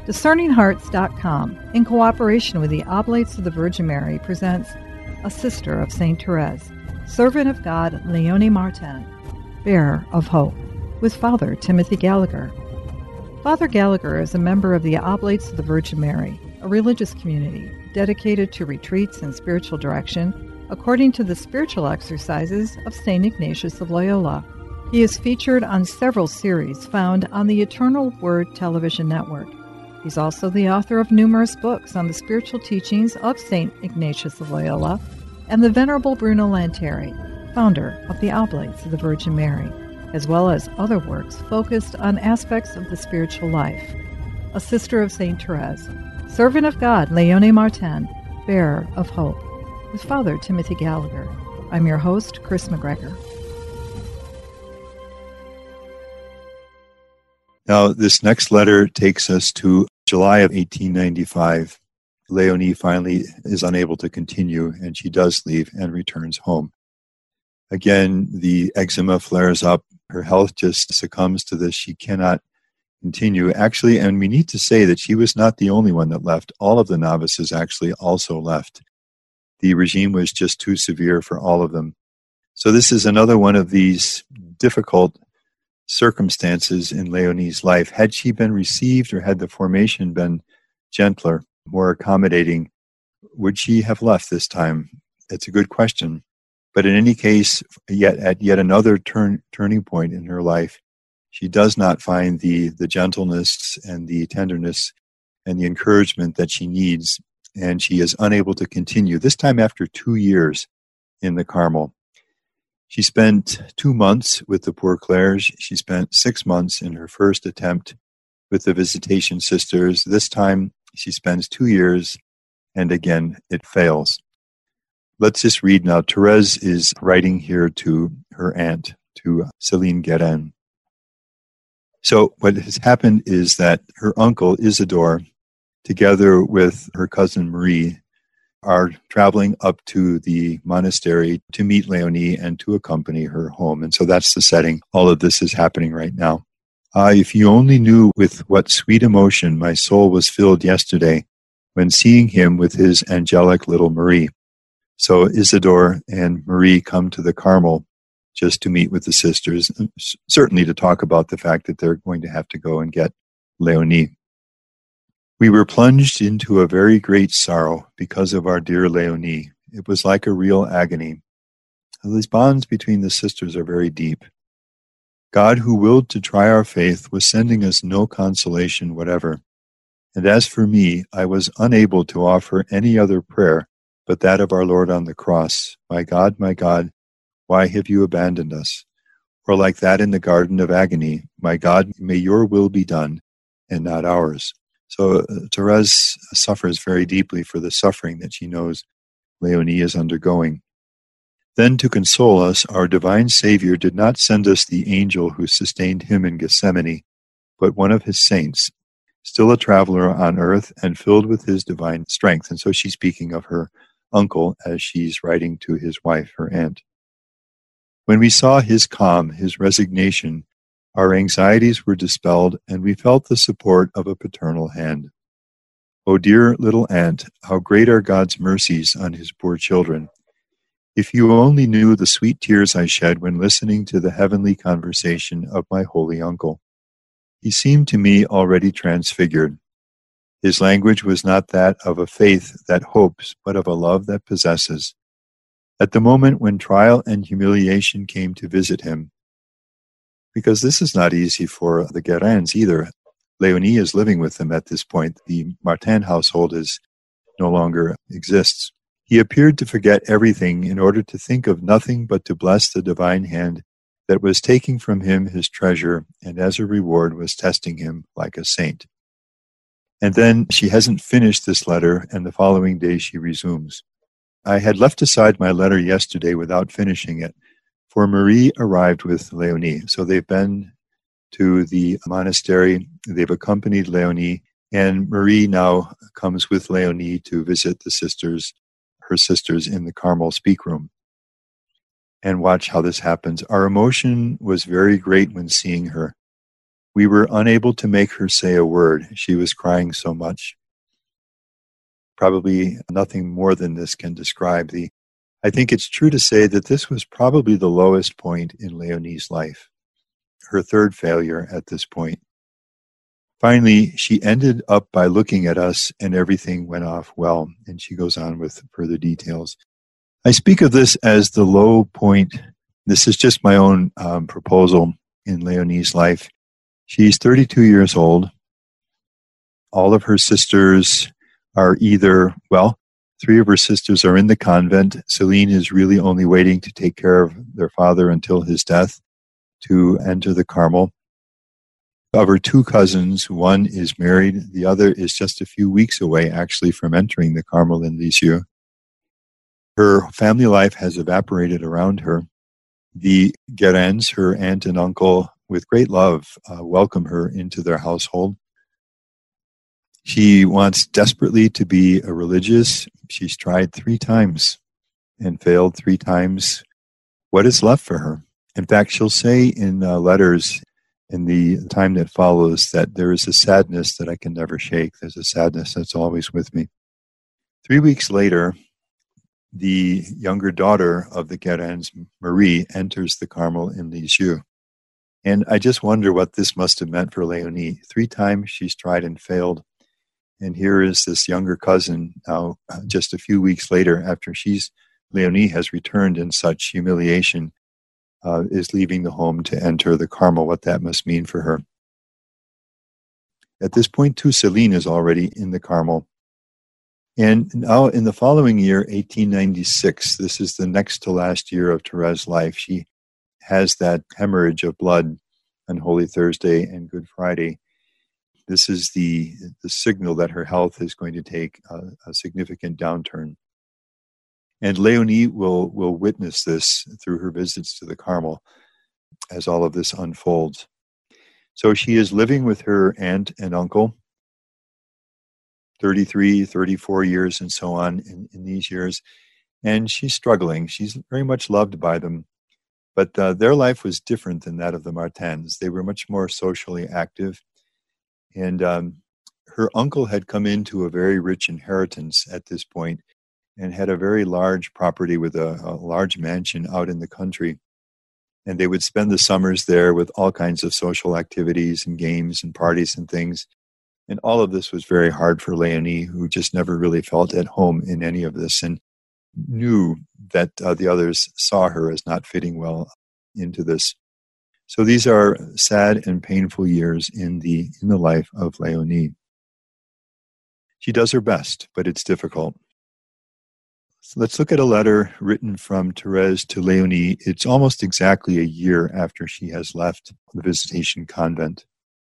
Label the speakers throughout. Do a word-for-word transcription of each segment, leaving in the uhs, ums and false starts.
Speaker 1: Discerning Hearts dot com, in cooperation with the Oblates of the Virgin Mary, presents A Sister of Saint Therese, Servant of God Léonie Martin, Bearer of Hope, with Father Timothy Gallagher. Father Gallagher is a member of the Oblates of the Virgin Mary, a religious community dedicated to retreats and spiritual direction according to the spiritual exercises of Saint Ignatius of Loyola. He is featured on several series found on the Eternal Word television network. He's also the author of numerous books on the spiritual teachings of Saint Ignatius of Loyola and the Venerable Bruno Lanteri, founder of the Oblates of the Virgin Mary, as well as other works focused on aspects of the spiritual life. A Sister of Saint Therese, Servant of God Léonie Martin, Bearer of Hope, with Father Timothy Gallagher. I'm your host, Chris McGregor.
Speaker 2: Now, this next letter takes us to July of eighteen ninety-five. Léonie finally is unable to continue, and she does leave and returns home. Again, the eczema flares up. Her health just succumbs to this. She cannot continue. Actually, and we need to say that she was not the only one that left. All of the novices actually also left. The regime was just too severe for all of them. So this is another one of these difficult circumstances in Léonie's life. Had she been received, or had the formation been gentler, more accommodating, would she have left this time? It's a good question. But in any case, yet at yet another turn, turning point in her life, she does not find the, the gentleness and the tenderness and the encouragement that she needs, and she is unable to continue, this time after two years in the Carmel. She spent two months with the Poor Clares. She spent six months in her first attempt with the Visitation Sisters. This time she spends two years, and again it fails. Let's just read now. Therese is writing here to her aunt, to Céline Guérin. So what has happened is that her uncle, Isidore, together with her cousin Marie, are traveling up to the monastery to meet Léonie and to accompany her home. And so that's the setting. All of this is happening right now. Ah, if you only knew with what sweet emotion my soul was filled yesterday when seeing him with his angelic little Marie. So Isidore and Marie come to the Carmel just to meet with the sisters, certainly to talk about the fact that they're going to have to go and get Léonie. We were plunged into a very great sorrow because of our dear Léonie. It was like a real agony. These bonds between the sisters are very deep. God, who willed to try our faith, was sending us no consolation whatever. And as for me, I was unable to offer any other prayer but that of our Lord on the cross. My God, my God, why have you abandoned us? Or like that in the Garden of Agony, my God, may your will be done and not ours. So uh, Therese suffers very deeply for the suffering that she knows Léonie is undergoing. Then to console us, our divine Savior did not send us the angel who sustained him in Gethsemane, but one of his saints, still a traveler on earth and filled with his divine strength. And so she's speaking of her uncle as she's writing to his wife, her aunt. When we saw his calm, his resignation, our anxieties were dispelled, and we felt the support of a paternal hand. O dear little aunt, how great are God's mercies on his poor children. If you only knew the sweet tears I shed when listening to the heavenly conversation of my holy uncle. He seemed to me already transfigured. His language was not that of a faith that hopes, but of a love that possesses. At the moment when trial and humiliation came to visit him, because this is not easy for the Guérins either. Léonie is living with them at this point. The Martin household is no longer exists. He appeared to forget everything in order to think of nothing but to bless the divine hand that was taking from him his treasure, and as a reward was testing him like a saint. And then she hasn't finished this letter, and the following day she resumes. I had left aside my letter yesterday without finishing it, for Marie arrived with Léonie. So they've been to the monastery, they've accompanied Léonie, and Marie now comes with Léonie to visit the sisters, her sisters in the Carmel speak room. And watch how this happens. Our emotion was very great when seeing her. We were unable to make her say a word. She was crying so much. Probably nothing more than this can describe the I think it's true to say that this was probably the lowest point in Leonie's life, her third failure at this point. Finally, she ended up by looking at us and everything went off well, and she goes on with further details. I speak of this as the low point. This is just my own um, proposal in Leonie's life. She's thirty-two years old. All of her sisters are either, well, three of her sisters are in the convent. Celine is really only waiting to take care of their father until his death to enter the Carmel. Of her two cousins, one is married. The other is just a few weeks away, actually, from entering the Carmel in Lisieux. Her family life has evaporated around her. The Guérins, her aunt and uncle, with great love, uh, welcome her into their household. She wants desperately to be a religious. She's tried three times and failed three times. What is left for her? In fact, she'll say in uh, letters in the time that follows that there is a sadness that I can never shake. There's a sadness that's always with me. Three weeks later, the younger daughter of the Guérins, Marie, enters the Carmel in Lisieux. And I just wonder what this must have meant for Leonie. Three times she's tried and failed. And here is this younger cousin now, just a few weeks later, after she's Leonie has returned in such humiliation, uh, is leaving the home to enter the Carmel, what that must mean for her. At this point, too, Celine is already in the Carmel. And now in the following year, eighteen ninety-six, this is the next to last year of Therese' life. She has that hemorrhage of blood on Holy Thursday and Good Friday. This is the, the signal that her health is going to take a, a significant downturn. And Leonie will, will witness this through her visits to the Carmel as all of this unfolds. So she is living with her aunt and uncle, thirty-three, thirty-four years and so on in, in these years. And she's struggling. She's very much loved by them. But uh, their life was different than that of the Martins. They were much more socially active. And um, her uncle had come into a very rich inheritance at this point and had a very large property with a, a large mansion out in the country. And they would spend the summers there with all kinds of social activities and games and parties and things. And all of this was very hard for Leonie, who just never really felt at home in any of this and knew that uh, the others saw her as not fitting well into this. So these are sad and painful years in the in the life of Leonie. She does her best, but it's difficult. So let's look at a letter written from Therese to Leonie. It's almost exactly a year after she has left the Visitation Convent.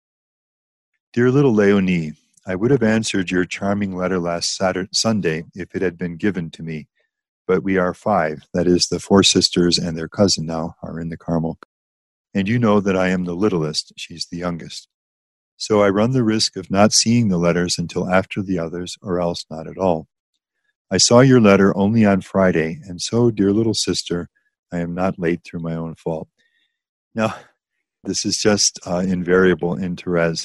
Speaker 2: Dear little Leonie, I would have answered your charming letter last Saturday, Sunday if it had been given to me, but we are five, that is, the four sisters and their cousin now are in the Carmel. And you know that I am the littlest, she's the youngest. So I run the risk of not seeing the letters until after the others, or else not at all. I saw your letter only on Friday, and so, dear little sister, I am not late through my own fault. Now, this is just uh, invariable in Therese.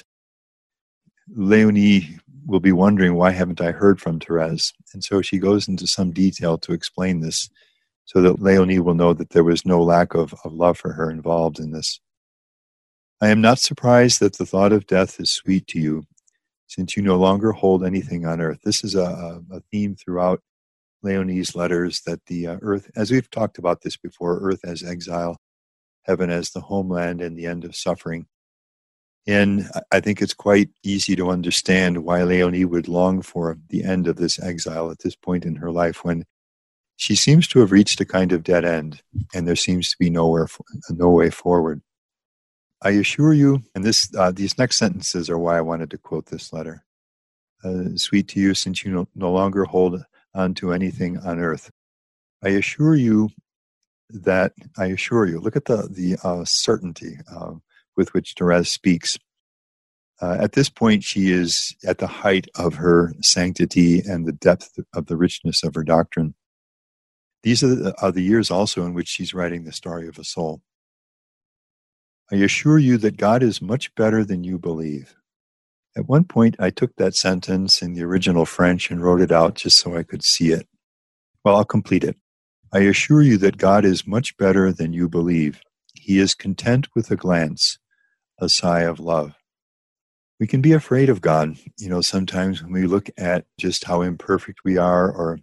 Speaker 2: Leonie will be wondering, why haven't I heard from Therese? And so she goes into some detail to explain this, so that Leonie will know that there was no lack of, of love for her involved in this. I am not surprised that the thought of death is sweet to you, since you no longer hold anything on earth. This is a, a theme throughout Leonie's letters, that the uh, earth, as we've talked about this before, earth as exile, heaven as the homeland and the end of suffering. And I think it's quite easy to understand why Leonie would long for the end of this exile at this point in her life, when she seems to have reached a kind of dead end, and there seems to be nowhere, no way forward. I assure you, and this, uh, these next sentences are why I wanted to quote this letter. Uh, sweet to you, since you no, no longer hold on to anything on earth. I assure you that, I assure you, look at the, the uh, certainty uh, with which Therese speaks. Uh, at this point, she is at the height of her sanctity and the depth of the richness of her doctrine. These are the, are the years also in which she's writing the story of a soul. I assure you that God is much better than you believe. At one point, I took that sentence in the original French and wrote it out just so I could see it. Well, I'll complete it. I assure you that God is much better than you believe. He is content with a glance, a sigh of love. We can be afraid of God, you know, sometimes when we look at just how imperfect we are, or,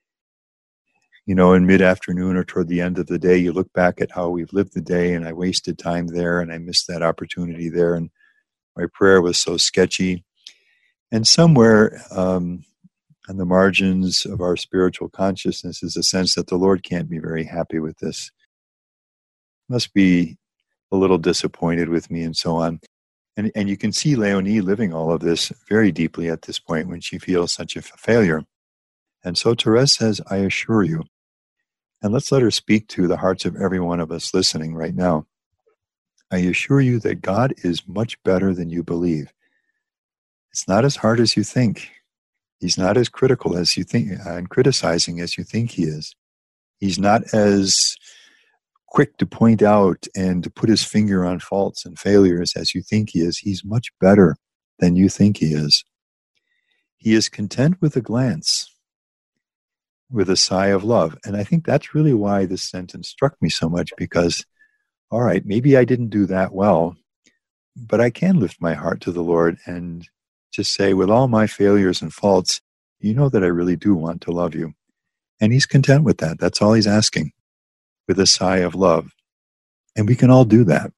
Speaker 2: you know, in mid-afternoon or toward the end of the day, you look back at how we've lived the day, and I wasted time there, and I missed that opportunity there, and my prayer was so sketchy. And somewhere um, on the margins of our spiritual consciousness is a sense that the Lord can't be very happy with this. Must be a little disappointed with me, and so on. And, and you can see Leonie living all of this very deeply at this point when she feels such a failure. And so Therese says, I assure you. And let's let her speak to the hearts of every one of us listening right now. I assure you that God is much better than you believe. It's not as hard as you think. He's not as critical as you think, uh, and criticizing as you think he is. He's not as quick to point out and to put his finger on faults and failures as you think he is. He's much better than you think he is. He is content with a glance, with a sigh of love. And I think that's really why this sentence struck me so much, because, all right, maybe I didn't do that well, but I can lift my heart to the Lord and just say, with all my failures and faults, you know that I really do want to love you. And he's content with that. That's all he's asking, with a sigh of love. And we can all do that.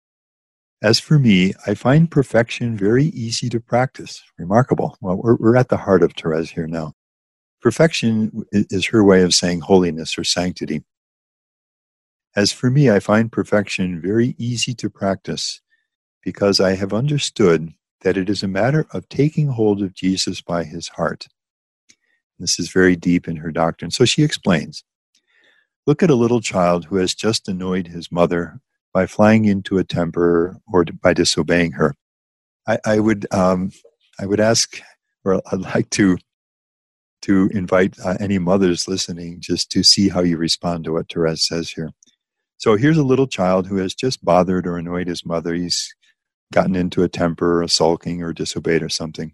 Speaker 2: As for me, I find perfection very easy to practice. Remarkable. Well, we're, we're at the heart of Therese here now. Perfection is her way of saying holiness or sanctity. As for me, I find perfection very easy to practice because I have understood that it is a matter of taking hold of Jesus by his heart. This is very deep in her doctrine. So she explains, look at a little child who has just annoyed his mother by flying into a temper or by disobeying her. I, I would um, I would ask, or I'd like to to invite uh, any mothers listening just to see how you respond to what Therese says here. So here's a little child who has just bothered or annoyed his mother. He's gotten into a temper, or sulking, or disobeyed or something.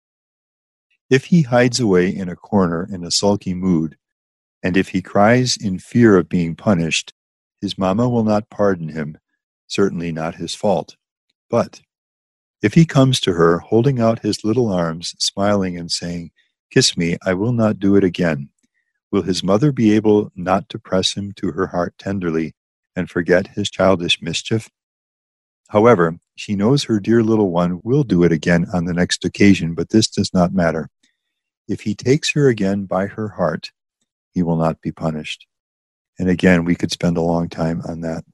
Speaker 2: If he hides away in a corner in a sulky mood, and if he cries in fear of being punished, his mama will not pardon him, certainly not his fault. But if he comes to her, holding out his little arms, smiling and saying, "Kiss me, I will not do it again," will his mother be able not to press him to her heart tenderly and forget his childish mischief? However, she knows her dear little one will do it again on the next occasion, but this does not matter. If he takes her again by her heart, he will not be punished. And again, we could spend a long time on that.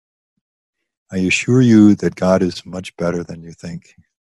Speaker 2: I assure you that God is much better than you think.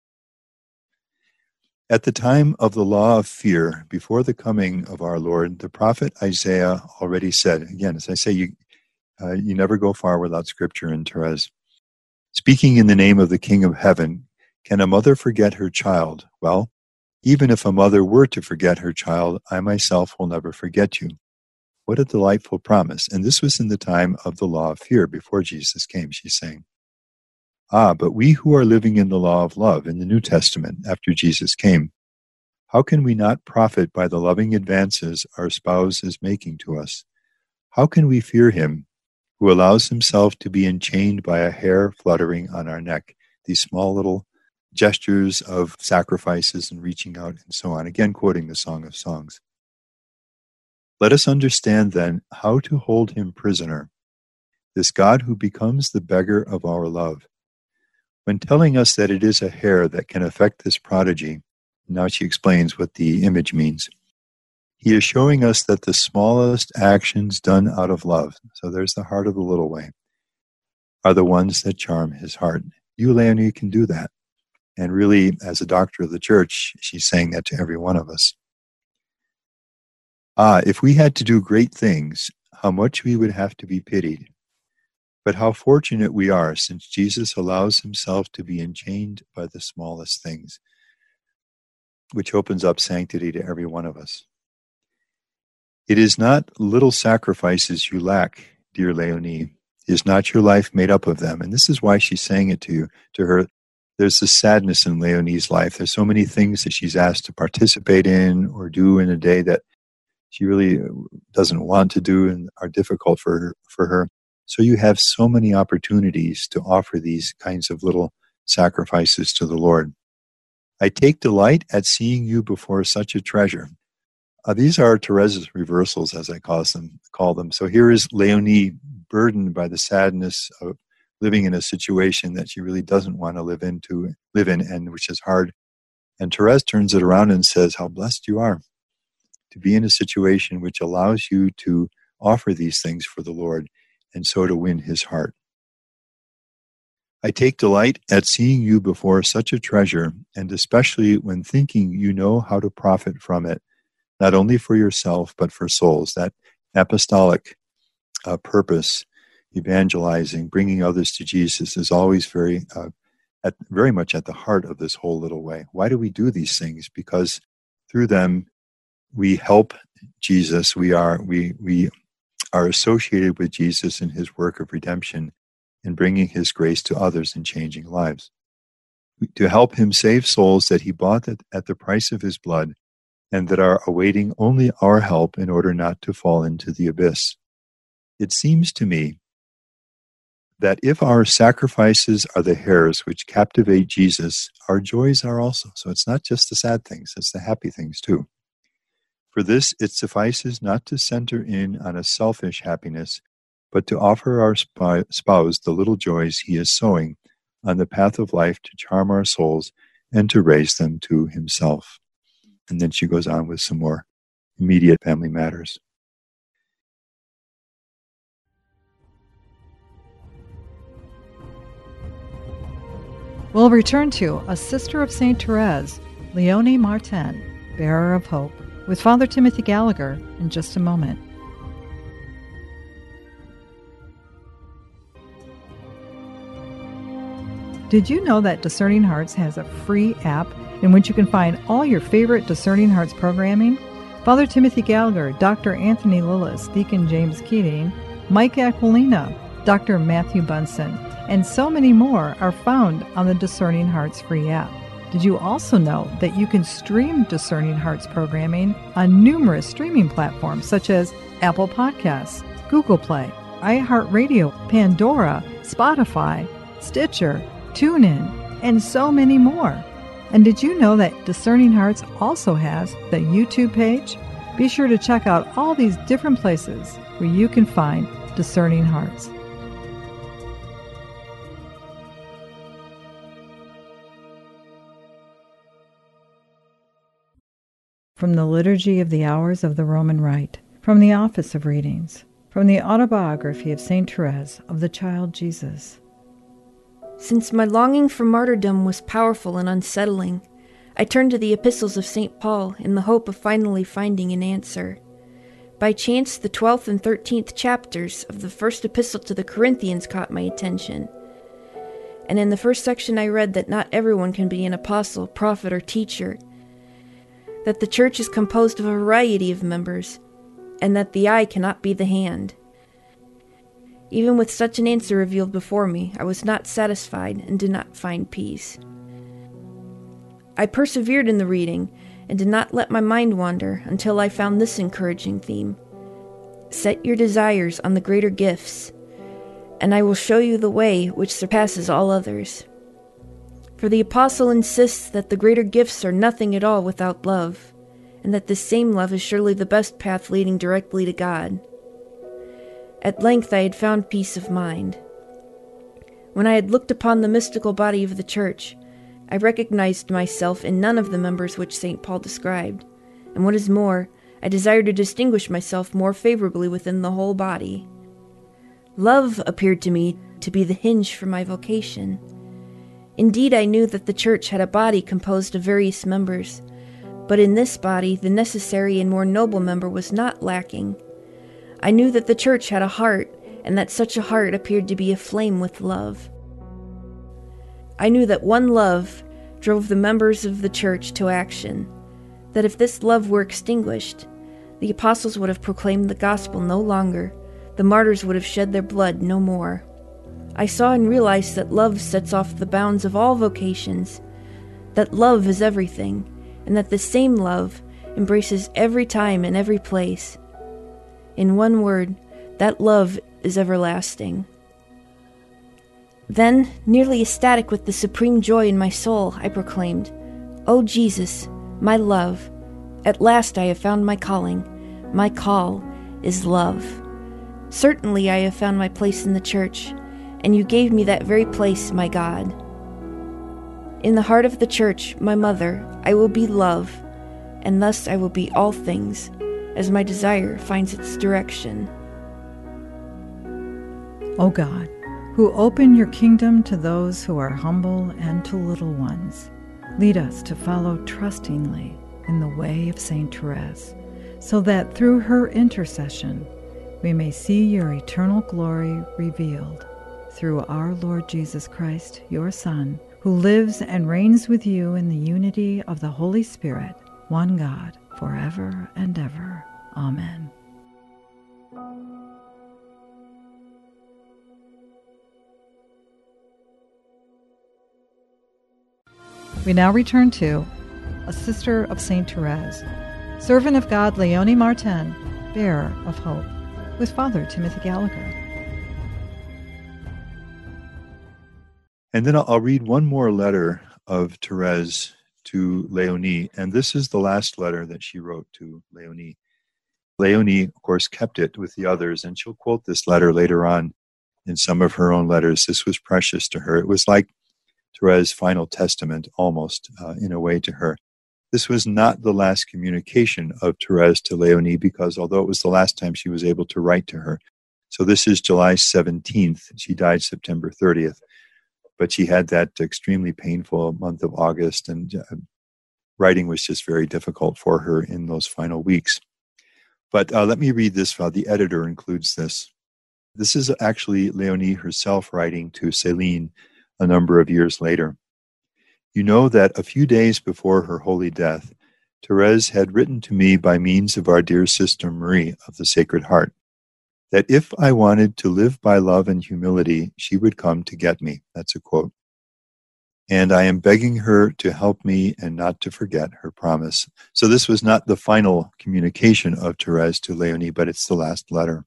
Speaker 2: At the time of the law of fear, before the coming of our Lord, the prophet Isaiah already said, again, as I say, you, uh, you never go far without scripture in Therese. Speaking in the name of the King of Heaven, can a mother forget her child? Well, even if a mother were to forget her child, I myself will never forget you. What a delightful promise. And this was in the time of the law of fear, before Jesus came, she's saying. Ah, but we who are living in the law of love in the New Testament after Jesus came, how can we not profit by the loving advances our spouse is making to us? How can we fear him who allows himself to be enchained by a hair fluttering on our neck, these small little gestures of sacrifices and reaching out and so on, again quoting the Song of Songs. Let us understand then how to hold him prisoner, this God who becomes the beggar of our love. When telling us that it is a hair that can affect this prodigy, now she explains what the image means. He is showing us that the smallest actions done out of love, so there's the heart of the little way, are the ones that charm his heart. You, Leonie, can do that. And really, as a doctor of the church, she's saying that to every one of us. Ah, if we had to do great things, how much we would have to be pitied. But how fortunate we are, since Jesus allows himself to be enchained by the smallest things, which opens up sanctity to every one of us. It is not little sacrifices you lack, dear Leonie. Is not your life made up of them? And this is why she's saying it to you, to her. There's this sadness in Leonie's life. There's so many things that she's asked to participate in or do in a day that she really doesn't want to do and are difficult for her, for her. So you have so many opportunities to offer these kinds of little sacrifices to the Lord. I take delight at seeing you before such a treasure. Uh, these are Therese's reversals, as I call them, call them. So here is Leonie burdened by the sadness of living in a situation that she really doesn't want to live into, live in, and which is hard. And Therese turns it around and says, how blessed you are to be in a situation which allows you to offer these things for the Lord, and so to win his heart. I take delight at seeing you before such a treasure, and especially when thinking you know how to profit from it, not only for yourself, but for souls. That apostolic uh, purpose, evangelizing, bringing others to Jesus, is always very, uh, at, very much at the heart of this whole little way. Why do we do these things? Because through them, we help Jesus. We are we we are associated with Jesus in his work of redemption, in bringing his grace to others and changing lives. To help him save souls that he bought at, at the price of his blood, and that are awaiting only our help in order not to fall into the abyss. It seems to me that if our sacrifices are the hairs which captivate Jesus, our joys are also. So it's not just the sad things, it's the happy things too. For this, it suffices not to center in on a selfish happiness, but to offer our spouse the little joys he is sowing on the path of life to charm our souls and to raise them to himself. And then she goes on with some more immediate family matters.
Speaker 1: We'll return to A Sister of Saint Therese, Leonie Martin, Bearer of Hope, with Father Timothy Gallagher in just a moment. Did you know that Discerning Hearts has a free app in which you can find all your favorite Discerning Hearts programming? Father Timothy Gallagher, Doctor Anthony Lillis, Deacon James Keating, Mike Aquilina, Doctor Matthew Bunson, and so many more are found on the Discerning Hearts free app. Did you also know that you can stream Discerning Hearts programming on numerous streaming platforms such as Apple Podcasts, Google Play, iHeartRadio, Pandora, Spotify, Stitcher, TuneIn, and so many more? And did you know that Discerning Hearts also has the YouTube page? Be sure to check out all these different places where you can find Discerning Hearts. From the Liturgy of the Hours of the Roman Rite, from the Office of Readings, from the Autobiography of Saint Therese of the Child Jesus.
Speaker 3: Since my longing for martyrdom was powerful and unsettling, I turned to the epistles of Saint Paul in the hope of finally finding an answer. By chance, the twelfth and thirteenth chapters of the first epistle to the Corinthians caught my attention. And in the first section I read that not everyone can be an apostle, prophet, or teacher, that the church is composed of a variety of members, and that the eye cannot be the hand. Even with such an answer revealed before me, I was not satisfied and did not find peace. I persevered in the reading and did not let my mind wander until I found this encouraging theme. Set your desires on the greater gifts, and I will show you the way which surpasses all others. For the apostle insists that the greater gifts are nothing at all without love, and that this same love is surely the best path leading directly to God. At length I had found peace of mind. When I had looked upon the mystical body of the Church, I recognized myself in none of the members which Saint Paul described, and what is more, I desired to distinguish myself more favorably within the whole body. Love appeared to me to be the hinge for my vocation. Indeed, I knew that the Church had a body composed of various members, but in this body the necessary and more noble member was not lacking. I knew that the Church had a heart, and that such a heart appeared to be aflame with love. I knew that one love drove the members of the Church to action, that if this love were extinguished, the apostles would have proclaimed the gospel no longer, the martyrs would have shed their blood no more. I saw and realized that love sets off the bounds of all vocations, that love is everything, and that the same love embraces every time and every place. In one word, that love is everlasting. Then, nearly ecstatic with the supreme joy in my soul, I proclaimed, "O Jesus, my love, at last I have found my calling. My call is love. Certainly I have found my place in the church, and you gave me that very place, my God. In the heart of the church, my mother, I will be love, and thus I will be all things, as my desire finds its direction."
Speaker 1: O God, who open your kingdom to those who are humble and to little ones, lead us to follow trustingly in the way of Saint Therese, so that through her intercession we may see your eternal glory revealed through our Lord Jesus Christ, your Son, who lives and reigns with you in the unity of the Holy Spirit, one God, forever and ever. Amen. We now return to A Sister of Saint Therese, Servant of God Leonie Martin, Bearer of Hope, with Father Timothy Gallagher.
Speaker 2: And then I'll, I'll read one more letter of Therese to Leonie, and this is the last letter that she wrote to Leonie. Leonie, of course, kept it with the others, and she'll quote this letter later on in some of her own letters. This was precious to her. It was like Therese's final testament, almost, uh, in a way, to her. This was not the last communication of Therese to Leonie, because although it was the last time she was able to write to her, so this is July seventeenth. She died September thirtieth. But she had that extremely painful month of August, and uh, writing was just very difficult for her in those final weeks. But uh, let me read this. Uh, the editor includes this. This is actually Leonie herself writing to Céline a number of years later. "You know that a few days before her holy death, Therese had written to me by means of our dear sister Marie of the Sacred Heart, that if I wanted to live by love and humility, she would come to get me." That's a quote. "And I am begging her to help me and not to forget her promise." So this was not the final communication of Therese to Leonie, but it's the last letter.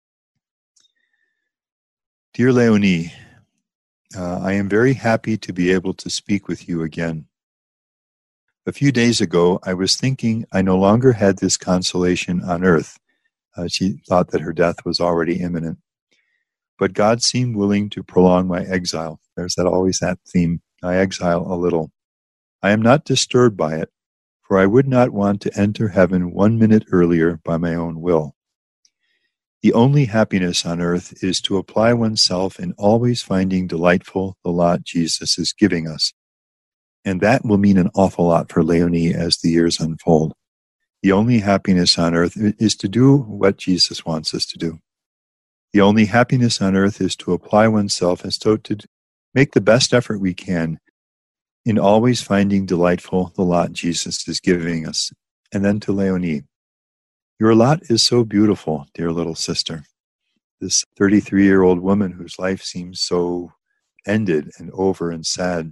Speaker 2: "Dear Leonie, uh, I am very happy to be able to speak with you again. A few days ago, I was thinking I no longer had this consolation on earth." Uh, she thought that her death was already imminent. "But God seemed willing to prolong my exile." There's that always that theme. I exile a little. "I am not disturbed by it, for I would not want to enter heaven one minute earlier by my own will. The only happiness on earth is to apply oneself in always finding delightful the lot Jesus is giving us. And that will mean an awful lot for Leonie as the years unfold. The only happiness on earth is to do what Jesus wants us to do. The only happiness on earth is to apply oneself and so to make the best effort we can in always finding delightful the lot Jesus is giving us." And then to Leonie, "Your lot is so beautiful, dear little sister." This thirty-three-year-old woman whose life seems so ended and over and sad.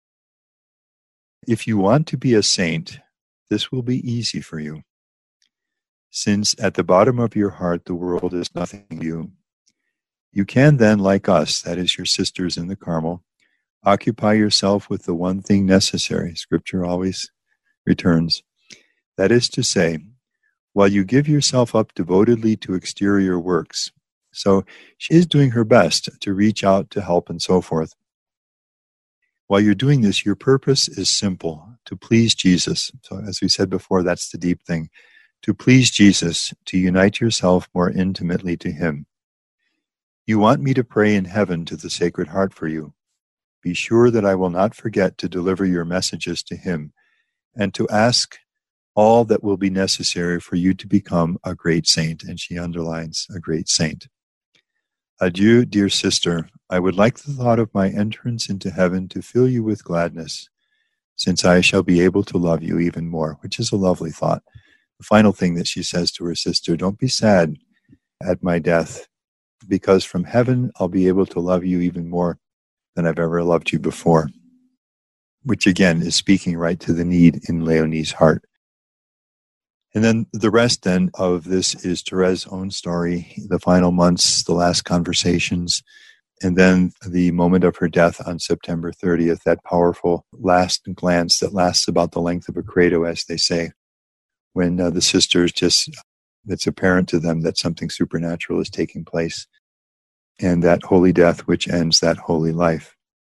Speaker 2: "If you want to be a saint, this will be easy for you, since at the bottom of your heart the world is nothing to you. You can then, like us, that is your sisters in the Carmel, occupy yourself with the one thing necessary," Scripture always returns. "That is to say, while you give yourself up devotedly to exterior works." So she is doing her best to reach out to help and so forth. "While you're doing this, your purpose is simple, to please Jesus." So as we said before, that's the deep thing. To please Jesus, to unite yourself more intimately to Him. "You want me to pray in heaven to the Sacred Heart for you. Be sure that I will not forget to deliver your messages to Him and to ask all that will be necessary for you to become a great saint." And she underlines a great saint. "Adieu, dear sister. I would like the thought of my entrance into heaven to fill you with gladness, since I shall be able to love you even more," which is a lovely thought. The final thing that she says to her sister, "Don't be sad at my death. because from heaven I'll be able to love you even more than I've ever loved you before. Which again is speaking right to the need in Leonie's heart. And then the rest then of this is Therese's own story, the final months, the last conversations, and then the moment of her death on September thirtieth, that powerful last glance that lasts about the length of a credo, as they say, when uh, the sisters just, it's apparent to them that something supernatural is taking place, and that holy death which ends that holy life.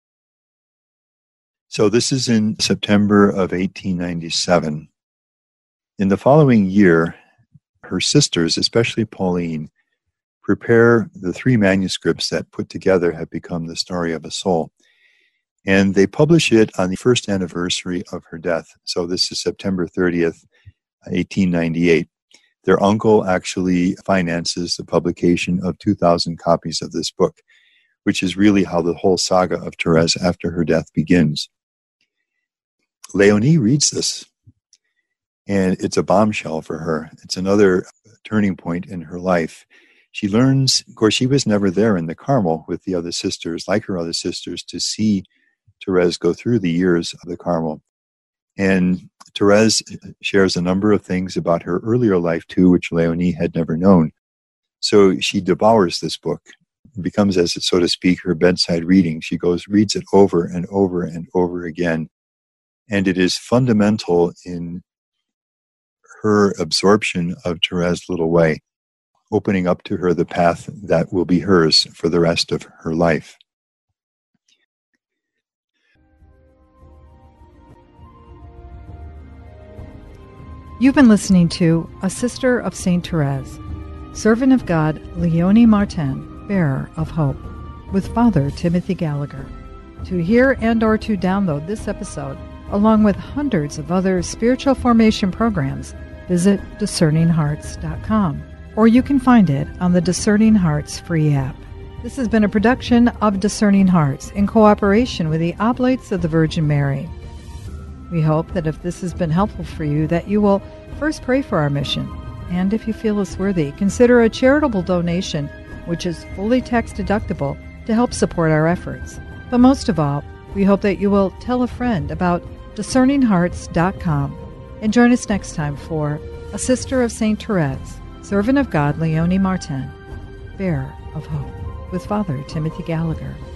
Speaker 2: So this is in September of eighteen ninety-seven. In the following year, her sisters, especially Pauline, prepare the three manuscripts that put together have become the story of a soul. And they publish it on the first anniversary of her death. So this is September thirtieth, eighteen ninety-eight. Their uncle actually finances the publication of two thousand copies of this book, which is really how the whole saga of Therese after her death begins. Leonie reads this, and it's a bombshell for her. It's another turning point in her life. She learns, of course, she was never there in the Carmel with the other sisters, like her other sisters, to see Therese go through the years of the Carmel. And Therese shares a number of things about her earlier life, too, which Leonie had never known. So she devours this book. It becomes, as so to speak, her bedside reading. She goes, reads it over and over and over again. And it is fundamental in her absorption of Therese's little way, opening up to her the path that will be hers for the rest of her life.
Speaker 1: You've been listening to A Sister of Saint Therese, Servant of God Leonie Martin, Bearer of Hope, with Father Timothy Gallagher. To hear and or to download this episode, along with hundreds of other spiritual formation programs, visit discerning hearts dot com, or you can find it on the Discerning Hearts free app. This has been a production of Discerning Hearts in cooperation with the Oblates of the Virgin Mary. We hope that if this has been helpful for you, that you will first pray for our mission, and if you feel us worthy, consider a charitable donation, which is fully tax deductible, to help support our efforts. But most of all, we hope that you will tell a friend about discerning hearts dot com and join us next time for A Sister of Saint Therese, Servant of God Leonie Martin, Bearer of Hope, with Father Timothy Gallagher.